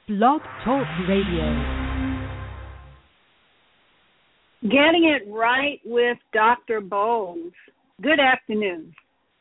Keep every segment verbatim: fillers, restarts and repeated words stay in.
Blog Talk Radio. Getting it right with Doctor Bowles. Good afternoon.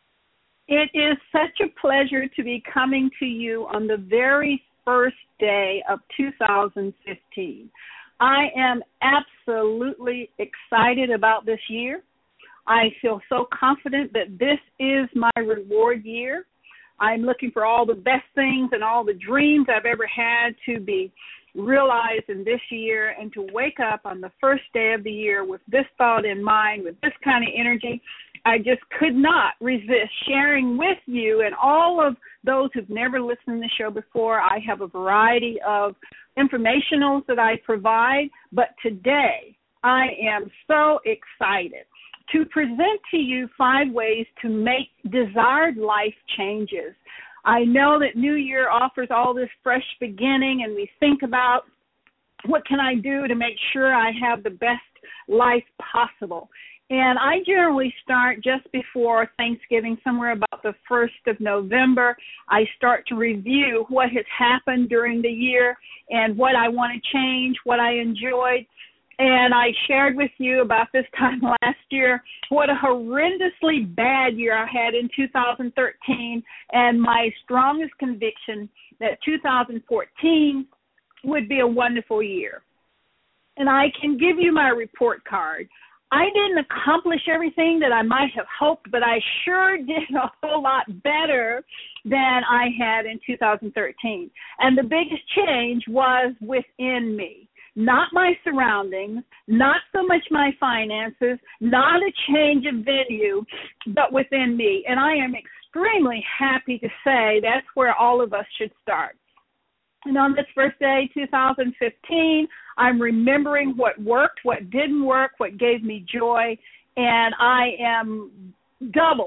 It is such a pleasure to be coming to you on the very first day of two thousand fifteen. I am absolutely excited about this year. I feel so confident that this is my reward year. I'm looking for all the best things and all the dreams I've ever had to be realized in this year, and to wake up on the first day of the year with this thought in mind, with this kind of energy. I just could not resist sharing with you and all of those who've never listened to the show before. I have a variety of informationals that I provide, but today I am so excited to present to you five ways to make desired life changes. I know that New Year offers all this fresh beginning, and we think about what can I do to make sure I have the best life possible. And I generally start just before Thanksgiving, somewhere about the first of November. I start to review what has happened during the year and what I want to change, what I enjoyed. And I shared with you about this time last year what a horrendously bad year I had in two thousand thirteen, and my strongest conviction that two thousand fourteen would be a wonderful year. And I can give you my report card. I didn't accomplish everything that I might have hoped, but I sure did a whole lot better than I had in two thousand thirteen. And the biggest change was within me. Not my surroundings, not so much my finances, not a change of venue, but within me. And I am extremely happy to say that's where all of us should start. And on this first day, two thousand fifteen, I'm remembering what worked, what didn't work, what gave me joy, and I am double.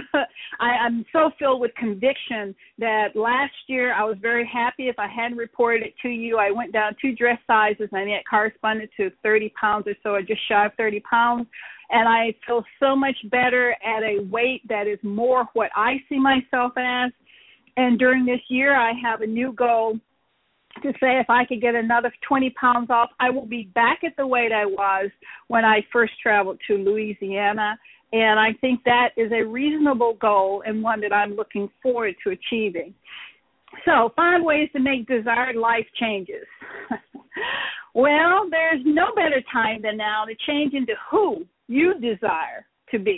I, I'm so filled with conviction that last year I was very happy. If I hadn't reported it to you, I went down two dress sizes, and it corresponded to thirty pounds or so, or just shy of thirty pounds. And I feel so much better at a weight that is more what I see myself as. And during this year, I have a new goal to say if I could get another twenty pounds off, I will be back at the weight I was when I first traveled to Louisiana. And I think that is a reasonable goal and one that I'm looking forward to achieving. So, five ways to make desired life changes. Well, there's no better time than now to change into who you desire to be.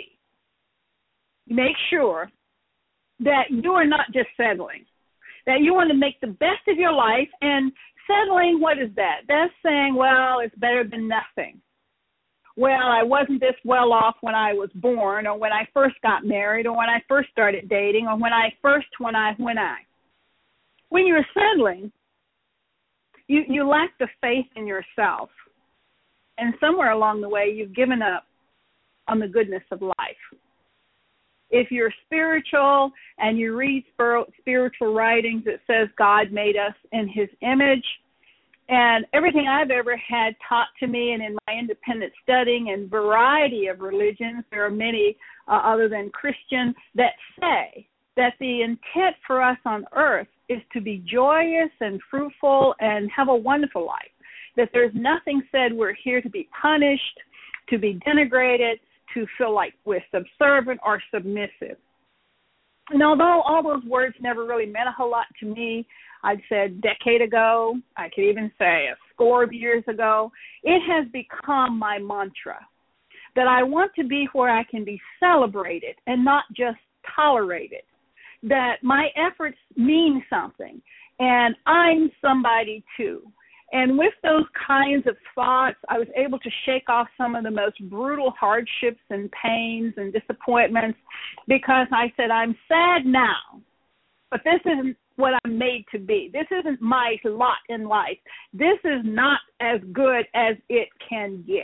Make sure that you are not just settling, that you want to make the best of your life. And settling, what is that? That's saying, well, it's better than nothing. Well, I wasn't this well off when I was born, or when I first got married, or when I first started dating, or when I first, when I, when I. When you're settling, you, you lack the faith in yourself. And somewhere along the way, you've given up on the goodness of life. If you're spiritual and you read spiritual writings, it says God made us in his image. And everything I've ever had taught to me, and in my independent studying and variety of religions, there are many uh, other than Christian, that say that the intent for us on earth is to be joyous and fruitful and have a wonderful life. That there's nothing said we're here to be punished, to be denigrated, to feel like we're subservient or submissive. And although all those words never really meant a whole lot to me, I'd said a decade ago, I could even say a score of years ago, it has become my mantra that I want to be where I can be celebrated and not just tolerated, that my efforts mean something, and I'm somebody too. And with those kinds of thoughts, I was able to shake off some of the most brutal hardships and pains and disappointments, because I said, I'm sad now, but this isn't what I'm made to be. This isn't my lot in life. This is not as good as it can get.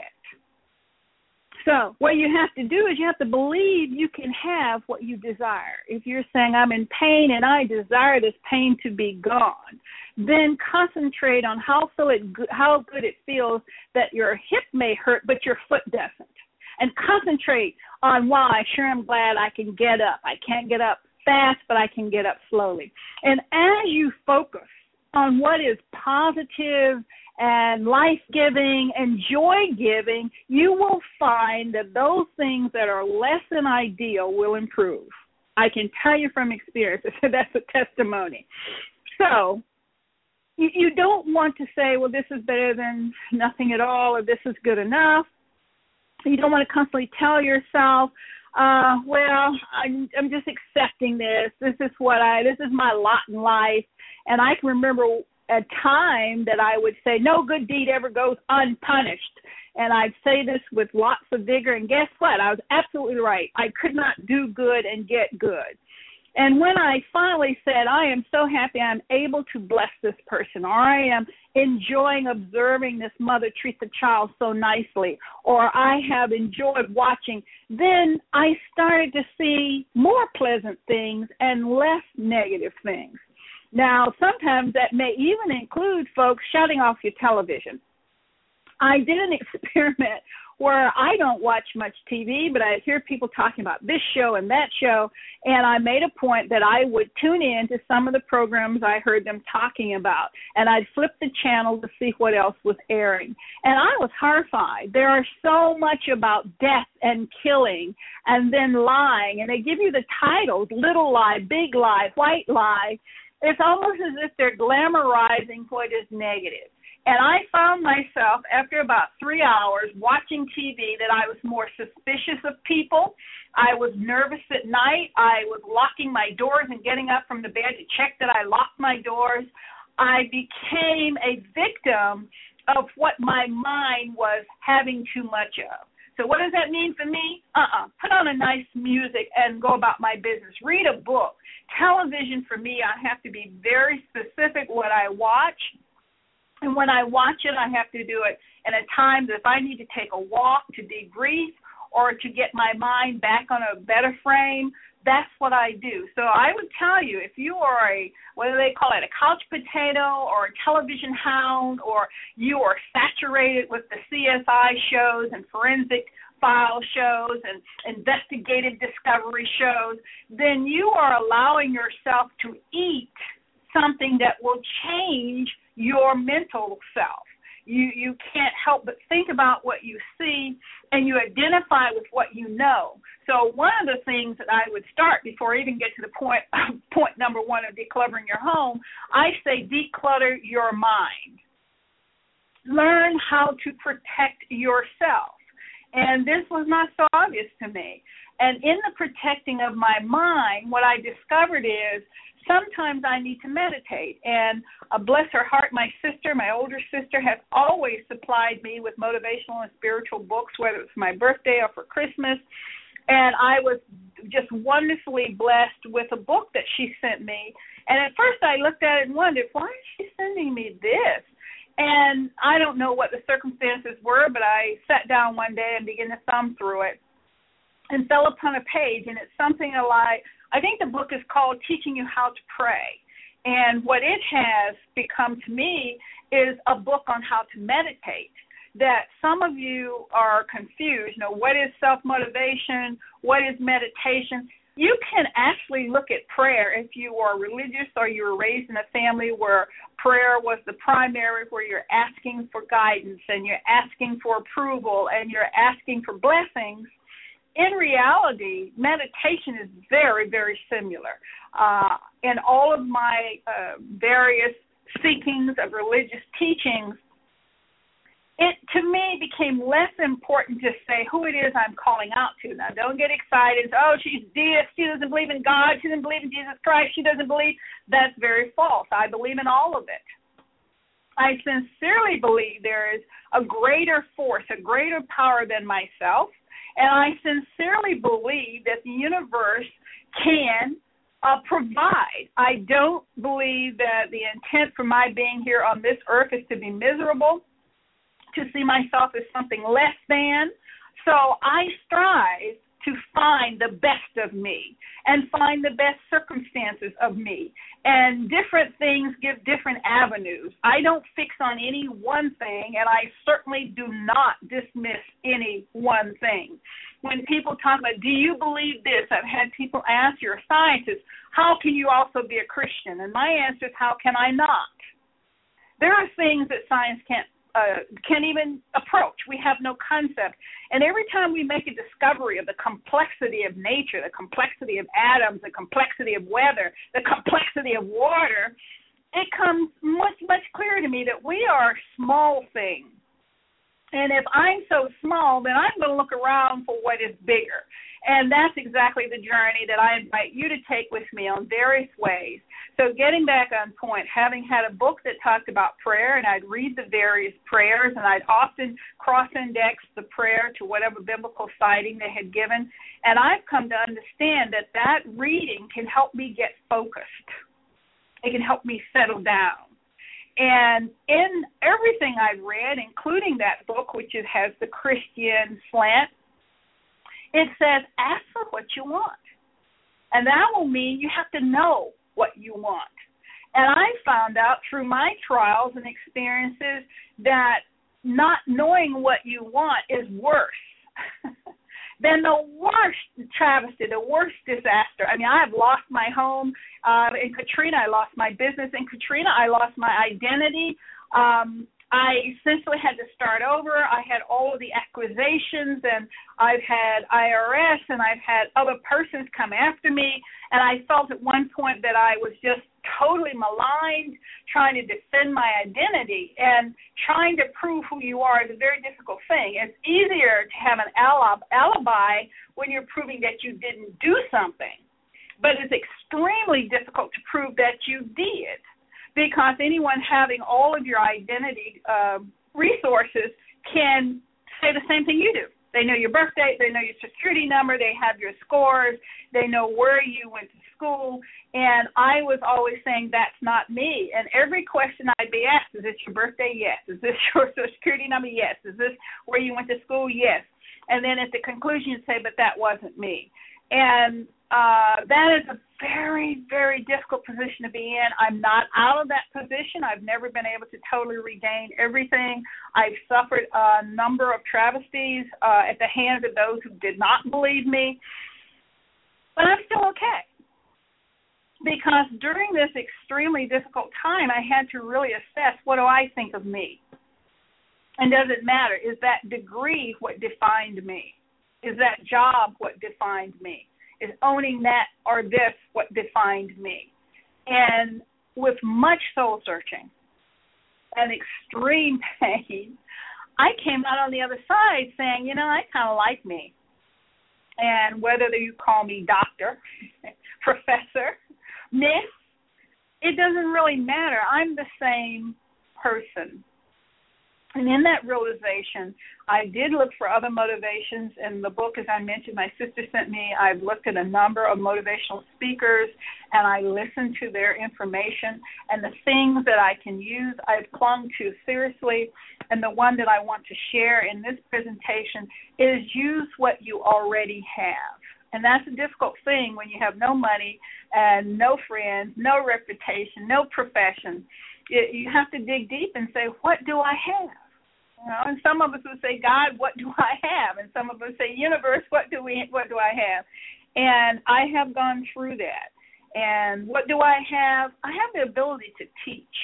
So what you have to do is you have to believe you can have what you desire. If you're saying, I'm in pain and I desire this pain to be gone, then concentrate on how, feel it, how good it feels that your hip may hurt but your foot doesn't. And concentrate on, wow, I sure am glad I can get up. I can't get up fast, but I can get up slowly. And as you focus on what is positive and life-giving and joy-giving, you will find that those things that are less than ideal will improve. I can tell you from experience. That's a testimony. So you, you don't want to say, well, this is better than nothing at all, or this is good enough. You don't want to constantly tell yourself, uh, well, I'm, I'm just accepting this. This is what I, this is my lot in life. And I can remember a time that I would say, no good deed ever goes unpunished. And I'd say this with lots of vigor. And guess what? I was absolutely right. I could not do good and get good. And when I finally said, I am so happy I'm able to bless this person, or I am enjoying observing this mother treat the child so nicely, or I have enjoyed watching, then I started to see more pleasant things and less negative things. Now, sometimes that may even include folks shutting off your television. I did an experiment where I don't watch much T V, but I hear people talking about this show and that show, and I made a point that I would tune in to some of the programs I heard them talking about, and I'd flip the channel to see what else was airing. And I was horrified. There are so much about death and killing and then lying, and they give you the titles, little lie, big lie, white lie. It's almost as if they're glamorizing what is negative. And I found myself, after about three hours watching T V, that I was more suspicious of people. I was nervous at night. I was locking my doors and getting up from the bed to check that I locked my doors. I became a victim of what my mind was having too much of. So what does that mean for me? Uh-uh. Put on a nice music and go about my business. Read a book. Television, for me, I have to be very specific what I watch. And when I watch it, I have to do it at a time that if I need to take a walk to debrief or to get my mind back on a better frame, that's what I do. So I would tell you, if you are a, what do they call it, a couch potato or a television hound, or you are saturated with the C S I shows and forensic file shows and investigative discovery shows, then you are allowing yourself to eat something that will change your mental self. You you can't help but think about what you see, and you identify with what you know. So one of the things that I would start before I even get to the point point number one of decluttering your home, I say declutter your mind. Learn how to protect yourself. And this was not so obvious to me. And in the protecting of my mind, what I discovered is sometimes I need to meditate. And uh, bless her heart, my sister, my older sister, has always supplied me with motivational and spiritual books, whether it's my birthday or for Christmas. And I was just wonderfully blessed with a book that she sent me. And at first I looked at it and wondered, why is she sending me this? And I don't know what the circumstances were, but I sat down one day and began to thumb through it and fell upon a page, and it's something like, I think the book is called Teaching You How to Pray. And what it has become to me is a book on how to meditate, that some of you are confused. You know, what is self-motivation? What is meditation? You can actually look at prayer if you are religious or you were raised in a family where prayer was the primary, where you're asking for guidance and you're asking for approval and you're asking for blessings. In reality, meditation is very, very similar. Uh, in all of my uh, various seekings of religious teachings, it, to me, became less important to say who it is I'm calling out to. Now, don't get excited. Oh, she's deist. She doesn't believe in God. She doesn't believe in Jesus Christ. She doesn't believe. That's very false. I believe in all of it. I sincerely believe there is a greater force, a greater power than myself, and I sincerely believe that the universe can uh, provide. I don't believe that the intent for my being here on this earth is to be miserable, to see myself as something less than. So I strive to find the best of me and find the best circumstances of me. And different things give different avenues. I don't fix on any one thing, and I certainly do not dismiss any one thing. When people talk about, do you believe this? I've had people ask, you're a scientist, how can you also be a Christian? And my answer is, how can I not? There are things that science can't uh, can't even approach. We have no concept. And every time we make a discovery of the complexity of nature, the complexity of atoms, the complexity of weather, the complexity of water, it comes much, much clearer to me that we are small things. And if I'm so small, then I'm going to look around for what is bigger. And that's exactly the journey that I invite you to take with me on various ways. So getting back on point, having had a book that talked about prayer, and I'd read the various prayers, and I'd often cross-index the prayer to whatever biblical citing they had given. And I've come to understand that that reading can help me get focused. It can help me settle down. And in everything I've read, including that book, which is, has the Christian slant, it says, ask for what you want. And that will mean you have to know what you want. And I found out through my trials and experiences that not knowing what you want is worse than the worst travesty, the worst disaster. I mean, I have lost my home. Uh, in Katrina, I lost my business. In Katrina, I lost my identity. Um, I essentially had to start over. I had all of the accusations, and I've had I R S, and I've had other persons come after me, and I felt at one point that I was just totally maligned, trying to defend my identity, and trying to prove who you are is a very difficult thing. It's easier to have an alibi when you're proving that you didn't do something, but it's extremely difficult to prove that you did. Because anyone having all of your identity uh, resources can say the same thing you do. They know your birth date, they know your security number, they have your scores, they know where you went to school, and I was always saying that's not me. And every question I'd be asked, is this your birthday? Yes. Is this your social security number? Yes. Is this where you went to school? Yes. And then at the conclusion you'd say, but that wasn't me. And uh, that is a very, very difficult position to be in. I'm not out of that position. I've never been able to totally regain everything. I've suffered a number of travesties uh, at the hands of those who did not believe me. But I'm still okay. Because during this extremely difficult time, I had to really assess, what do I think of me? And does it matter? Is that degree what defined me? Is that job what defined me? Is owning that or this what defined me? And with much soul searching and extreme pain, I came out on the other side saying, you know, I kind of like me. And whether you call me doctor, professor, miss, it doesn't really matter. I'm the same person. And in that realization, I did look for other motivations. In the book, as I mentioned, my sister sent me, I've looked at a number of motivational speakers, and I listened to their information. And the things that I can use, I've clung to seriously. And the one that I want to share in this presentation is use what you already have. And that's a difficult thing when you have no money and no friends, no reputation, no profession. You have to dig deep and say, what do I have? You know, and some of us would say, God, what do I have? And some of us say, universe, what do we, what do I have? And I have gone through that. And what do I have? I have the ability to teach.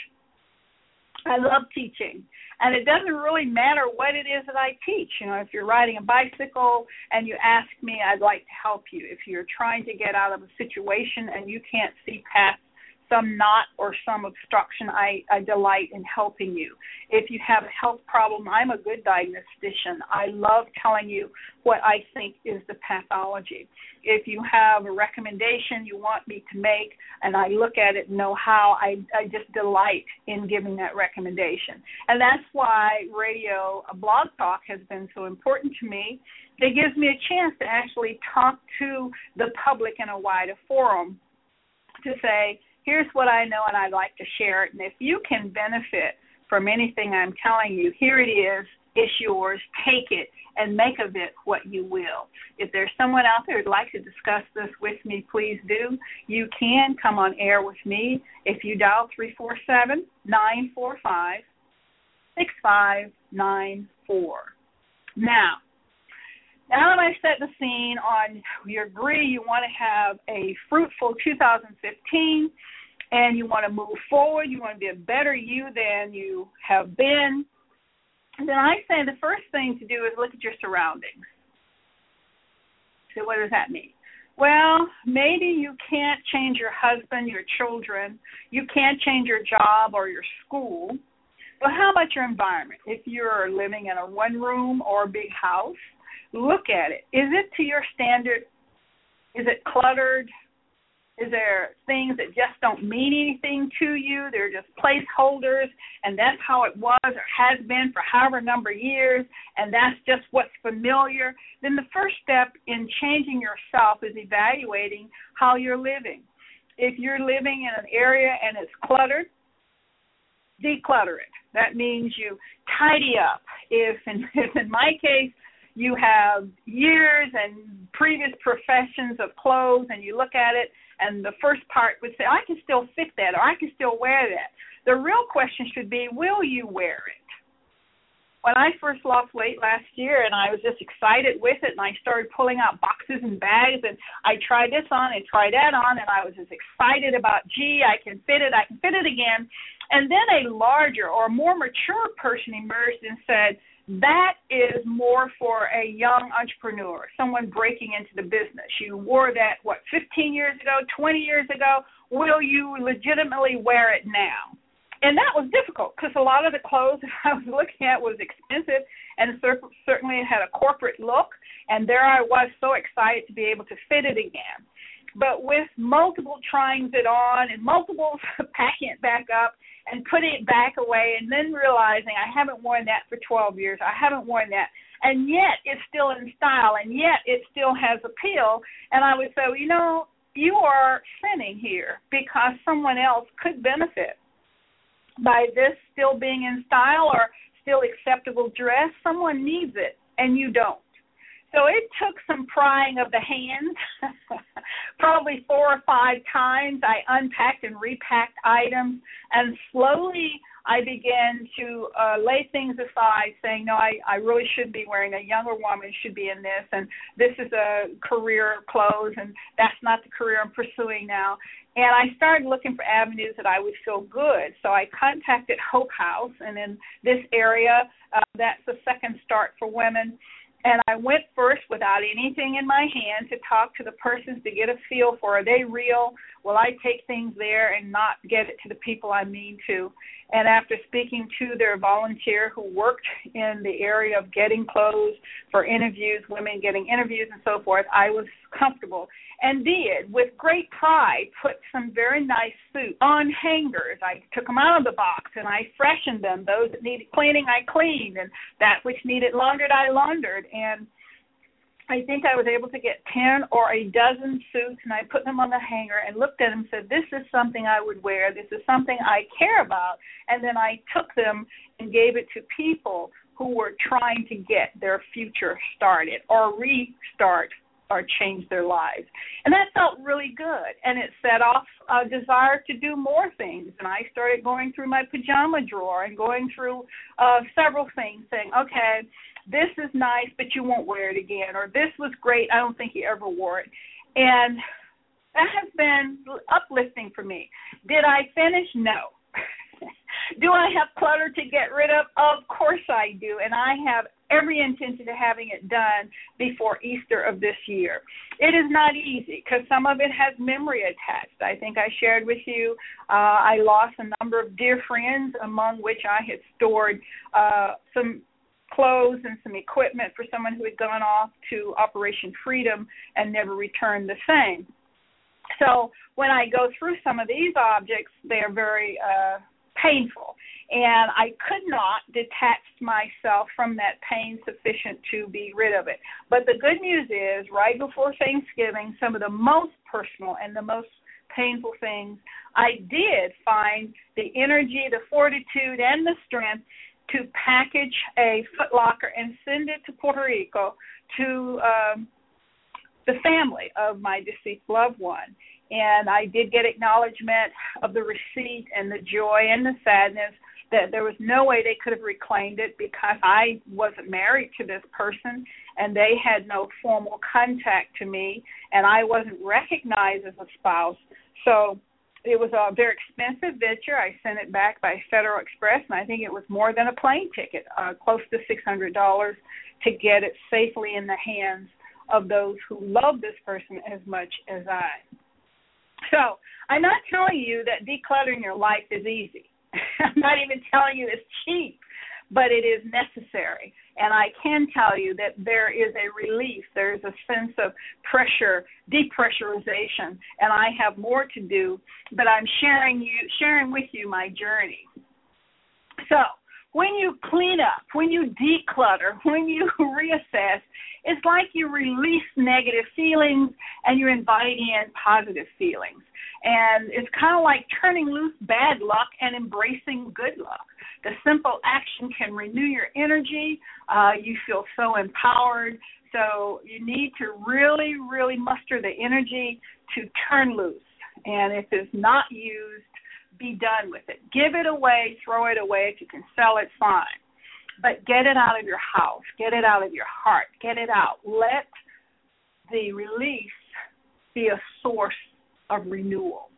I love teaching. And it doesn't really matter what it is that I teach. You know, if you're riding a bicycle and you ask me, I'd like to help you. If you're trying to get out of a situation and you can't see past some knot or some obstruction, I, I delight in helping you. If you have a health problem, I'm a good diagnostician. I love telling you what I think is the pathology. If you have a recommendation you want me to make and I look at it and know how, I, I just delight in giving that recommendation. And that's why radio, Blog Talk, has been so important to me. It gives me a chance to actually talk to the public in a wider forum to say, here's what I know, and I'd like to share it. And if you can benefit from anything I'm telling you, here it is. It's yours. Take it and make of it what you will. If there's someone out there who'd like to discuss this with me, please do. You can come on air with me if you dial three four seven, nine four five, six five nine four. Now, now that I've set the scene on, you agree you want to have a fruitful two thousand fifteen, and you want to move forward. You want to be a better you than you have been. And then I say the first thing to do is look at your surroundings. So what does that mean? Well, maybe you can't change your husband, your children. You can't change your job or your school. But how about your environment? If you're living in a one-room or a big house, look at it. Is it to your standard? Is it cluttered? Is there things that just don't mean anything to you? They're just placeholders, and that's how it was or has been for however number of years, and that's just what's familiar. Then the first step in changing yourself is evaluating how you're living. If you're living in an area and it's cluttered, declutter it. That means you tidy up. If in, if in my case, you have years and previous professions of clothes and you look at it and the first part would say, I can still fit that or I can still wear that. The real question should be, will you wear it? When I first lost weight last year and I was just excited with it and I started pulling out boxes and bags and I tried this on and tried that on and I was just excited about, gee, I can fit it, I can fit it again. And then a larger or more mature person emerged and said, that is more for a young entrepreneur, someone breaking into the business. You wore that, what, fifteen years ago, twenty years ago. Will you legitimately wear it now? And that was difficult because a lot of the clothes I was looking at was expensive and certainly it had a corporate look. And there I was so excited to be able to fit it again. But with multiple tryings it on and multiple packing it back up and putting it back away and then realizing I haven't worn that for twelve years, I haven't worn that, and yet it's still in style and yet it still has appeal. And I would say, well, you know, you are sinning here because someone else could benefit by this still being in style or still acceptable dress. Someone needs it and you don't. So it took some prying of the hands, probably four or five times. I unpacked and repacked items, and slowly I began to uh, lay things aside, saying, no, I, I really should be wearing, a younger woman should be in this, and this is a career clothes, and that's not the career I'm pursuing now. And I started looking for avenues that I would feel good. So I contacted Hope House, and in this area, uh, that's the second start for women. And I went first without anything in my hand to talk to the persons to get a feel for, are they real? Will I take things there and not get it to the people I mean to? And after speaking to their volunteer who worked in the area of getting clothes for interviews, women getting interviews and so forth, I was comfortable and did, with great pride, put some very nice suits on hangers. I took them out of the box and I freshened them. Those that needed cleaning, I cleaned, and that which needed laundered, I laundered. And I think I was able to get ten or a dozen suits, and I put them on the hanger and looked at them and said, this is something I would wear. This is something I care about. And then I took them and gave it to people who were trying to get their future started or restart or change their lives. And that felt really good, and it set off a desire to do more things. And I started going through my pajama drawer and going through uh, several things, saying, okay, this is nice, but you won't wear it again, or this was great, I don't think you ever wore it. And that has been uplifting for me. Did I finish? No. Do I have clutter to get rid of? Of course I do, and I have every intention of having it done before Easter of this year. It is not easy because some of it has memory attached. I think I shared with you uh, I lost a number of dear friends, among which I had stored uh, some clothes and some equipment for someone who had gone off to Operation Freedom and never returned the same. So when I go through some of these objects, they are very uh, painful. And I could not detach myself from that pain sufficient to be rid of it. But the good news is, right before Thanksgiving, some of the most personal and the most painful things, I did find the energy, the fortitude, and the strength to package a Foot Locker and send it to Puerto Rico to um, the family of my deceased loved one. And I did get acknowledgement of the receipt and the joy and the sadness that there was no way they could have reclaimed it because I wasn't married to this person and they had no formal contact to me and I wasn't recognized as a spouse. So it was a very expensive venture. I sent it back by Federal Express, and I think it was more than a plane ticket, uh, close to six hundred dollars to get it safely in the hands of those who love this person as much as I. So I'm not telling you that decluttering your life is easy. I'm not even telling you it's cheap, but it is necessary. And I can tell you that there is a relief. There's a sense of pressure, depressurization, and I have more to do, but I'm sharing you, sharing with you my journey. So when you clean up, when you declutter, when you reassess, it's like you release negative feelings and you invite in positive feelings. And it's kind of like turning loose bad luck and embracing good luck. The simple action can renew your energy. Uh, you feel so empowered. So you need to really, really muster the energy to turn loose. And if it's not used, be done with it. Give it away, throw it away. If you can sell it, fine. But get it out of your house. Get it out of your heart. Get it out. Let the release be a source of renewal.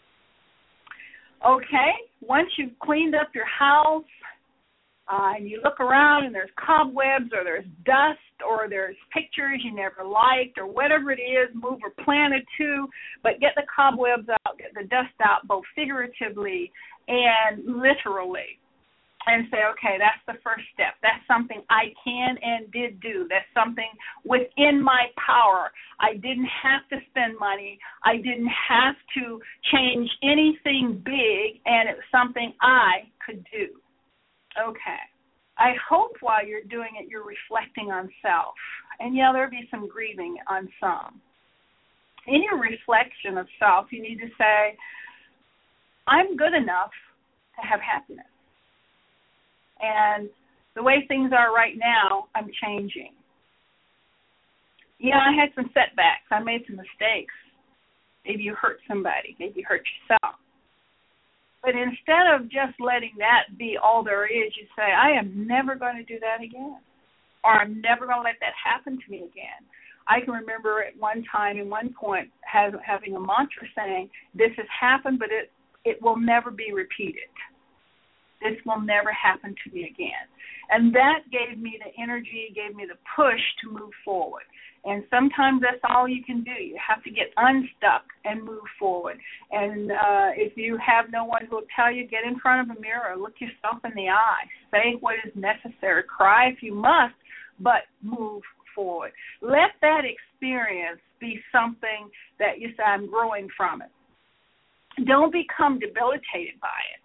Okay, once you've cleaned up your house uh, and you look around and there's cobwebs or there's dust or there's pictures you never liked or whatever it is, move or plant it to, but get the cobwebs out, get the dust out, both figuratively and literally. And say, okay, that's the first step. That's something I can and did do. That's something within my power. I didn't have to spend money. I didn't have to change anything big, and it was something I could do. Okay. I hope while you're doing it, you're reflecting on self. And, yeah, there'll be some grieving on some. In your reflection of self, you need to say, I'm good enough to have happiness. And the way things are right now, I'm changing. Yeah, I had some setbacks. I made some mistakes. Maybe you hurt somebody. Maybe you hurt yourself. But instead of just letting that be all there is, you say, I am never going to do that again. Or I'm never going to let that happen to me again. I can remember at one time, at one point, have, having a mantra saying, this has happened, but it, it will never be repeated. This will never happen to me again. And that gave me the energy, gave me the push to move forward. And sometimes that's all you can do. You have to get unstuck and move forward. And uh, if you have no one who will tell you, get in front of a mirror, look yourself in the eye, say what is necessary, cry if you must, but move forward. Let that experience be something that you say, I'm growing from it. Don't become debilitated by it.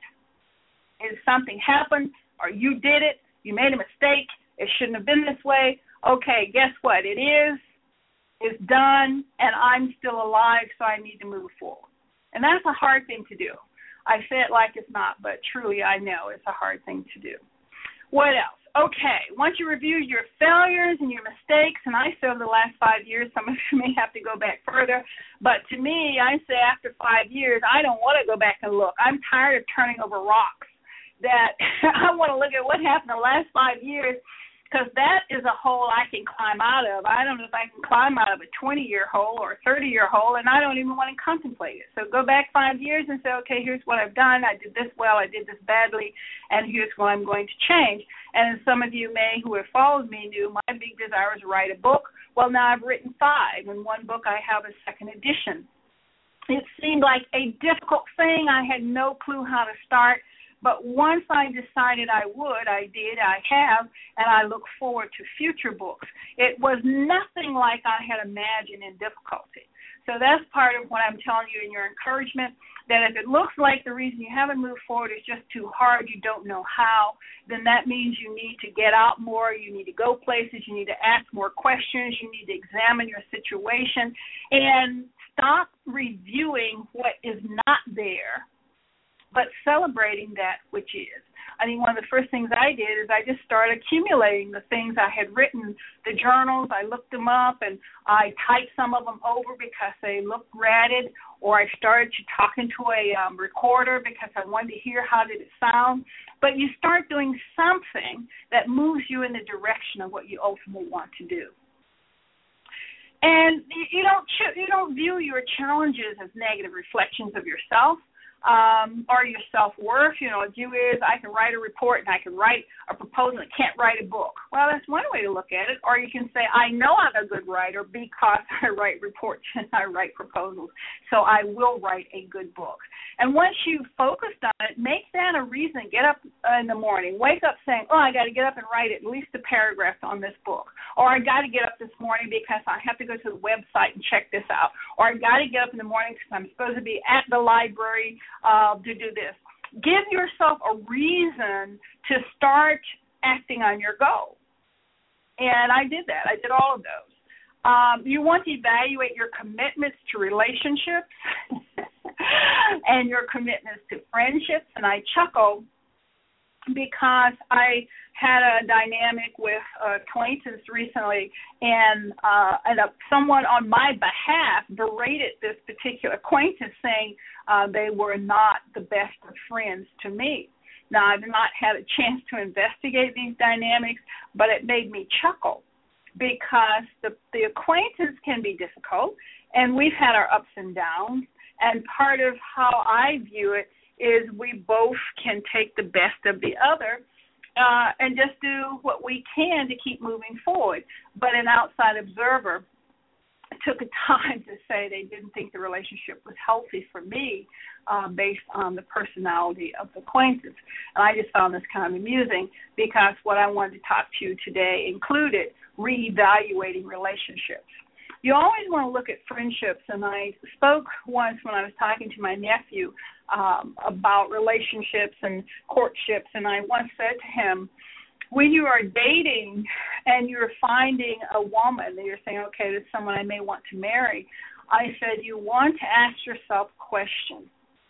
If something happened or you did it, you made a mistake, it shouldn't have been this way, okay, guess what? It is, it's done, and I'm still alive, so I need to move forward. And that's a hard thing to do. I say it like it's not, but truly I know it's a hard thing to do. What else? Okay, once you review your failures and your mistakes, and I say over the last five years, some of you may have to go back further, but to me, I say after five years, I don't want to go back and look. I'm tired of turning over rocks. That I want to look at what happened the last five years because that is a hole I can climb out of. I don't know if I can climb out of a twenty-year hole or a thirty-year hole, and I don't even want to contemplate it. So go back five years and say, okay, here's what I've done. I did this well. I did this badly, and here's what I'm going to change. And as some of you may who have followed me knew, my big desire was to write a book. Well, now I've written five. In one book, I have a second edition. It seemed like a difficult thing. I had no clue how to start. But once I decided I would, I did, I have, and I look forward to future books. It was nothing like I had imagined in difficulty. So that's part of what I'm telling you in your encouragement, that if it looks like the reason you haven't moved forward is just too hard, you don't know how, then that means you need to get out more, you need to go places, you need to ask more questions, you need to examine your situation, and stop reviewing what is not there, but celebrating that which is. I think one of the first things I did is I just started accumulating the things I had written, the journals. I looked them up, and I typed some of them over because they looked ratted, or I started to talk into a um, recorder because I wanted to hear how did it sound. But you start doing something that moves you in the direction of what you ultimately want to do. And you don't you don't view your challenges as negative reflections of yourself. Um, or your self-worth. You know, a view is I can write a report and I can write a proposal and can't write a book. Well, that's one way to look at it. Or you can say, I know I'm a good writer because I write reports and I write proposals, so I will write a good book. And once you've focused on it, make that a reason. Get up in the morning. Wake up saying, oh, I got to get up and write at least a paragraph on this book. Or I got to get up this morning because I have to go to the website and check this out. Or I got to get up in the morning because I'm supposed to be at the library Uh, to do this. Give yourself a reason to start acting on your goal. And I did that. I did all of those. Um, you want to evaluate your commitments to relationships and your commitments to friendships. And I chuckle because I had a dynamic with an acquaintance recently, and uh, and a, someone on my behalf berated this particular acquaintance, saying uh, they were not the best of friends to me. Now, I've not had a chance to investigate these dynamics, but it made me chuckle because the, the acquaintance can be difficult, and we've had our ups and downs, and part of how I view it is we both can take the best of the other uh, and just do what we can to keep moving forward. But an outside observer took a time to say they didn't think the relationship was healthy for me uh, based on the personality of the acquaintance. And I just found this kind of amusing because what I wanted to talk to you today included reevaluating relationships. You always want to look at friendships, and I spoke once when I was talking to my nephew um, about relationships and courtships, and I once said to him, when you are dating and you're finding a woman that you're saying, okay, this is someone I may want to marry, I said you want to ask yourself a question.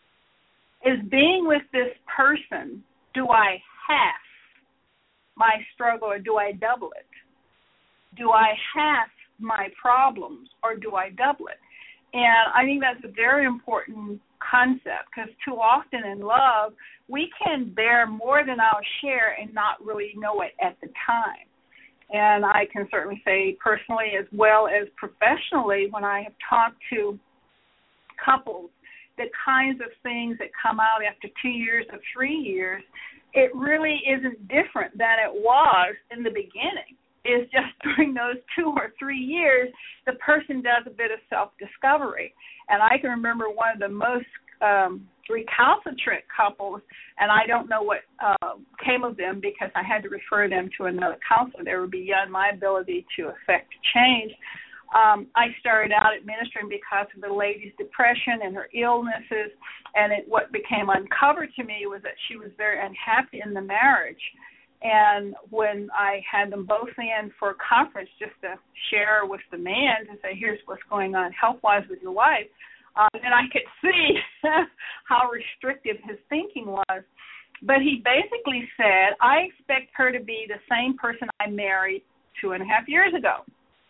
Is being with this person, do I half my struggle or do I double it? Do I half my problems or do I double it? And I think that's a very important concept because too often in love, we can bear more than our share and not really know it at the time. And I can certainly say personally as well as professionally when I have talked to couples, the kinds of things that come out after two years or three years, it really isn't different than it was in the beginning. Is just during those two or three years, the person does a bit of self-discovery. And I can remember one of the most um, recalcitrant couples, and I don't know what uh, came of them because I had to refer them to another counselor. They were beyond my ability to affect change. Um, I started out administering because of the lady's depression and her illnesses, and it, what became uncovered to me was that she was very unhappy in the marriage. And when I had them both in for a conference just to share with the man to say, here's what's going on health-wise with your wife, um, and I could see how restrictive his thinking was. But he basically said, I expect her to be the same person I married two and a half years ago.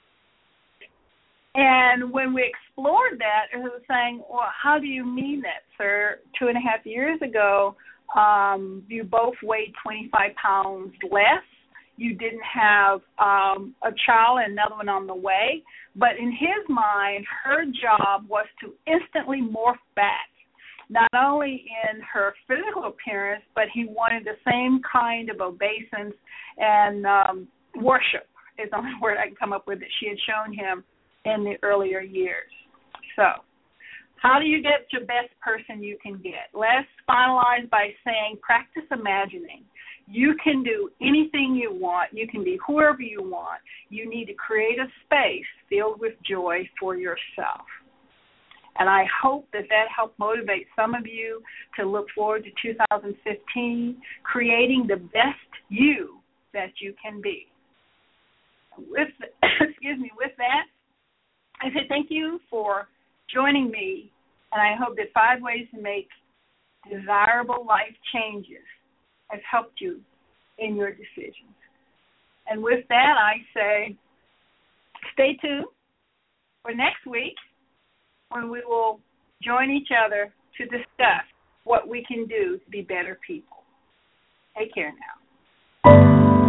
And when we explored that, it was saying, well, how do you mean that, sir? Two and a half years ago, Um, you both weighed twenty-five pounds less. You didn't have um, a child and another one on the way. But in his mind, her job was to instantly morph back, not only in her physical appearance, but he wanted the same kind of obeisance and um, worship is the only word I can come up with that she had shown him in the earlier years. So, how do you get your best person you can get? Let's finalize by saying practice imagining. You can do anything you want. You can be whoever you want. You need to create a space filled with joy for yourself. And I hope that that helped motivate some of you to look forward to two thousand fifteen, creating the best you that you can be. With, excuse me, with that, I say thank you for joining me, and I hope that Five Ways to Make Desirable Life Changes has helped you in your decisions. And with that, I say stay tuned for next week when we will join each other to discuss what we can do to be better people. Take care now.